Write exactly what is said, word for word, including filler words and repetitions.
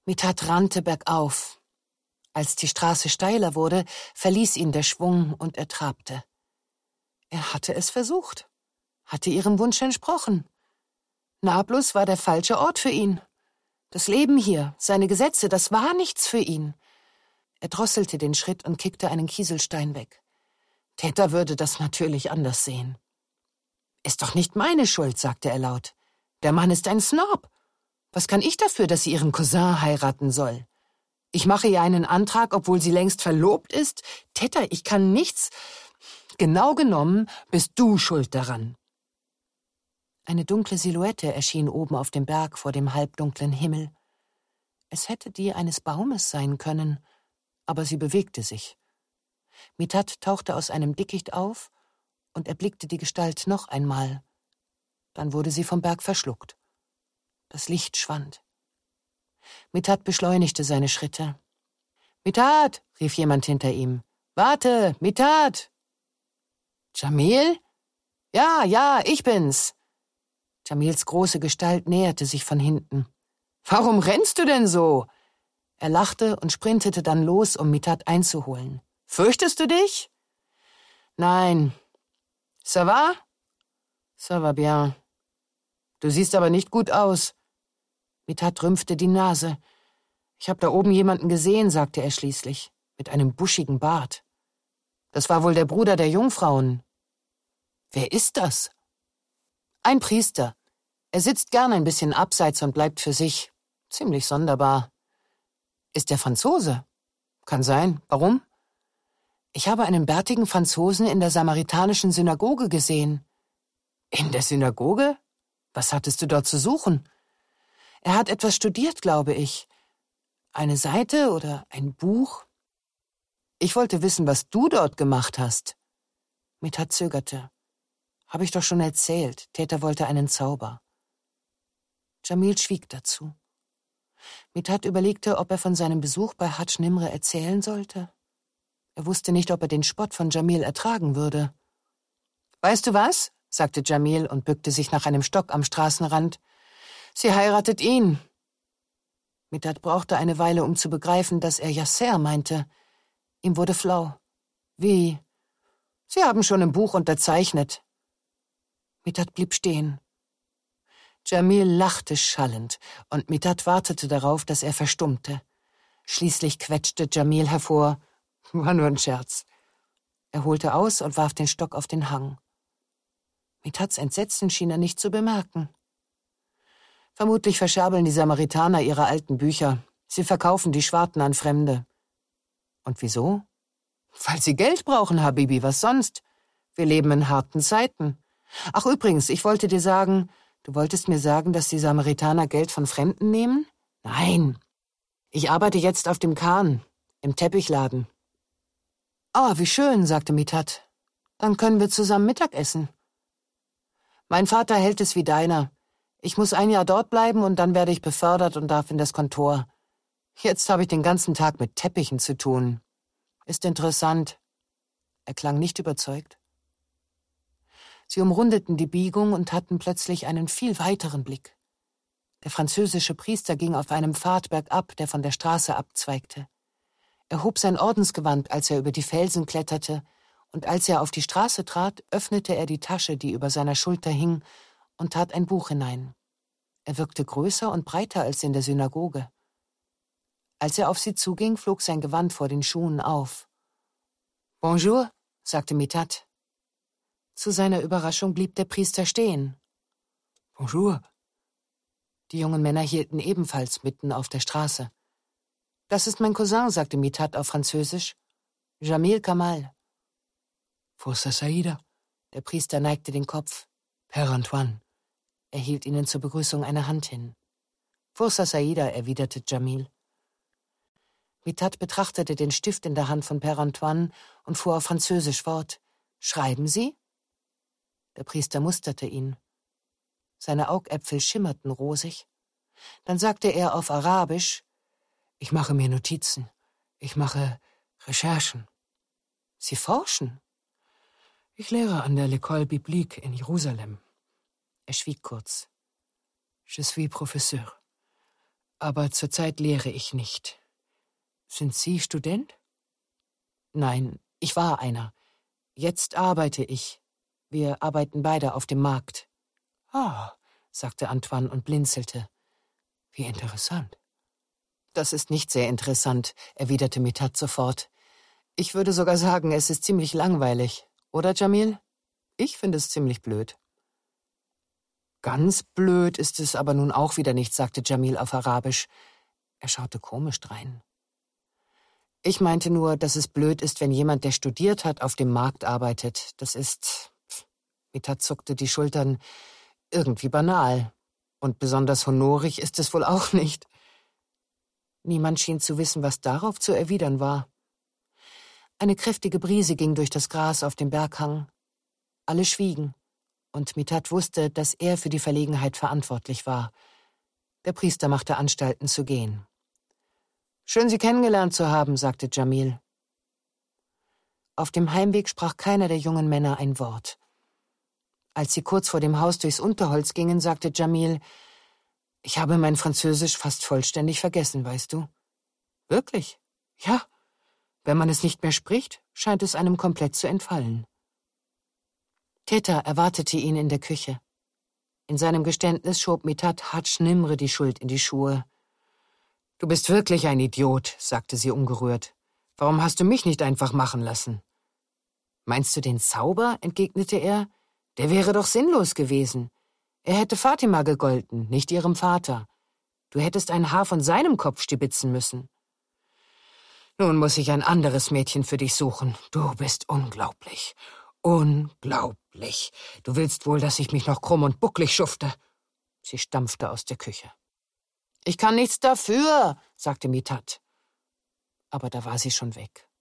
Mithat rannte bergauf. Als die Straße steiler wurde, verließ ihn der Schwung und er trabte. Er hatte es versucht, hatte ihrem Wunsch entsprochen. Nablus war der falsche Ort für ihn. Das Leben hier, seine Gesetze, das war nichts für ihn. Er drosselte den Schritt und kickte einen Kieselstein weg. Täter würde das natürlich anders sehen. »Ist doch nicht meine Schuld«, sagte er laut. »Der Mann ist ein Snob. Was kann ich dafür, dass sie ihren Cousin heiraten soll? Ich mache ihr einen Antrag, obwohl sie längst verlobt ist. Täter, ich kann nichts. Genau genommen bist du schuld daran.« Eine dunkle Silhouette erschien oben auf dem Berg vor dem halbdunklen Himmel. Es hätte die eines Baumes sein können, aber sie bewegte sich. Mithat tauchte aus einem Dickicht auf und erblickte die Gestalt noch einmal. Dann wurde sie vom Berg verschluckt. Das Licht schwand. Mithat beschleunigte seine Schritte. »Mithat«, rief jemand hinter ihm. »Warte, Mithat!« »Jamil?« »Ja, ja, ich bin's.« Jamils große Gestalt näherte sich von hinten. »Warum rennst du denn so?« Er lachte und sprintete dann los, um Mithat einzuholen. »Fürchtest du dich?« »Nein.« »Ça va?« »Ça va bien.« »Du siehst aber nicht gut aus.« Mithat rümpfte die Nase. »Ich habe da oben jemanden gesehen«, sagte er schließlich, mit einem buschigen Bart. »Das war wohl der Bruder der Jungfrauen.« »Wer ist das?« »Ein Priester. Er sitzt gern ein bisschen abseits und bleibt für sich. Ziemlich sonderbar.« »Ist der Franzose?« »Kann sein. Warum?« »Ich habe einen bärtigen Franzosen in der samaritanischen Synagoge gesehen.« »In der Synagoge? Was hattest du dort zu suchen?« »Er hat etwas studiert, glaube ich. Eine Seite oder ein Buch?« »Ich wollte wissen, was du dort gemacht hast.« Mithat zögerte. »Habe ich doch schon erzählt. Täter wollte einen Zauber.« Jamil schwieg dazu. Mithat überlegte, ob er von seinem Besuch bei Hadj Nimr erzählen sollte. Er wusste nicht, ob er den Spott von Jamil ertragen würde. »Weißt du was?«, sagte Jamil und bückte sich nach einem Stock am Straßenrand. »Sie heiratet ihn.« Mithat brauchte eine Weile, um zu begreifen, dass er Yasser meinte. Ihm wurde flau. »Wie?« »Sie haben schon im Buch unterzeichnet.« Mithat blieb stehen. Jamil lachte schallend, und Mithat wartete darauf, dass er verstummte. Schließlich quetschte Jamil hervor. »War nur ein Scherz.« Er holte aus und warf den Stock auf den Hang. Mithats Entsetzen schien er nicht zu bemerken. »Vermutlich verscherbeln die Samaritaner ihre alten Bücher. Sie verkaufen die Schwarten an Fremde.« »Und wieso?« »Weil sie Geld brauchen, Habibi, was sonst? Wir leben in harten Zeiten. Ach übrigens, ich wollte dir sagen, du wolltest mir sagen, dass die Samaritaner Geld von Fremden nehmen?« »Nein. Ich arbeite jetzt auf dem Kahn, im Teppichladen.« »Ah, wie schön«, sagte Mithat. »Dann können wir zusammen Mittag essen.« »Mein Vater hält es wie deiner. Ich muss ein Jahr dort bleiben und dann werde ich befördert und darf in das Kontor. Jetzt habe ich den ganzen Tag mit Teppichen zu tun. Ist interessant.« Er klang nicht überzeugt. Sie umrundeten die Biegung und hatten plötzlich einen viel weiteren Blick. Der französische Priester ging auf einem Pfad bergab, der von der Straße abzweigte. Er hob sein Ordensgewand, als er über die Felsen kletterte, und als er auf die Straße trat, öffnete er die Tasche, die über seiner Schulter hing, und tat ein Buch hinein. Er wirkte größer und breiter als in der Synagoge. Als er auf sie zuging, flog sein Gewand vor den Schuhen auf. »Bonjour«, sagte Mithat. Zu seiner Überraschung blieb der Priester stehen. »Bonjour.« Die jungen Männer hielten ebenfalls mitten auf der Straße. »Das ist mein Cousin«, sagte Mithat auf Französisch. »Jamil Kamal.« »Fursa Saida«, der Priester neigte den Kopf. »Père Antoine.« Er hielt ihnen zur Begrüßung eine Hand hin. »Fursa Saida«, erwiderte Jamil. Mithat betrachtete den Stift in der Hand von Père Antoine und fuhr auf Französisch fort. »Schreiben Sie?« Der Priester musterte ihn. Seine Augäpfel schimmerten rosig. Dann sagte er auf Arabisch, »Ich mache mir Notizen. Ich mache Recherchen.« »Sie forschen?« »Ich lehre an der L'École Biblique in Jerusalem.« Er schwieg kurz. »Je suis professeur. Aber zurzeit lehre ich nicht. Sind Sie Student? Nein, ich war einer. Jetzt arbeite ich. Wir arbeiten beide auf dem Markt. Ah, sagte Antoine und blinzelte. Wie interessant. Das ist nicht sehr interessant, erwiderte Mithat sofort. Ich würde sogar sagen, es ist ziemlich langweilig. Oder, Jamil? Ich finde es ziemlich blöd. Ganz blöd ist es aber nun auch wieder nicht, sagte Jamil auf Arabisch. Er schaute komisch drein. Ich meinte nur, dass es blöd ist, wenn jemand, der studiert hat, auf dem Markt arbeitet. Das ist, Mithat zuckte die Schultern, irgendwie banal. Und besonders honorig ist es wohl auch nicht. Niemand schien zu wissen, was darauf zu erwidern war. Eine kräftige Brise ging durch das Gras auf dem Berghang. Alle schwiegen, und Mithat wusste, dass er für die Verlegenheit verantwortlich war. Der Priester machte Anstalten zu gehen. »Schön, Sie kennengelernt zu haben«, sagte Jamil. Auf dem Heimweg sprach keiner der jungen Männer ein Wort. Als sie kurz vor dem Haus durchs Unterholz gingen, sagte Jamil, »Ich habe mein Französisch fast vollständig vergessen, weißt du?« »Wirklich?« »Ja. Wenn man es nicht mehr spricht, scheint es einem komplett zu entfallen.« Teta erwartete ihn in der Küche. In seinem Geständnis schob Mithat Hadj Nimr die Schuld in die Schuhe. »Du bist wirklich ein Idiot«, sagte sie ungerührt. »Warum hast du mich nicht einfach machen lassen?« »Meinst du den Zauber?«, entgegnete er. »Der wäre doch sinnlos gewesen. Er hätte Fatima gegolten, nicht ihrem Vater. Du hättest ein Haar von seinem Kopf stibitzen müssen.« »Nun muss ich ein anderes Mädchen für dich suchen. Du bist unglaublich. Unglaublich. Du willst wohl, dass ich mich noch krumm und bucklig schufte.« Sie stampfte aus der Küche. »Ich kann nichts dafür«, sagte Mithat. Aber da war sie schon weg.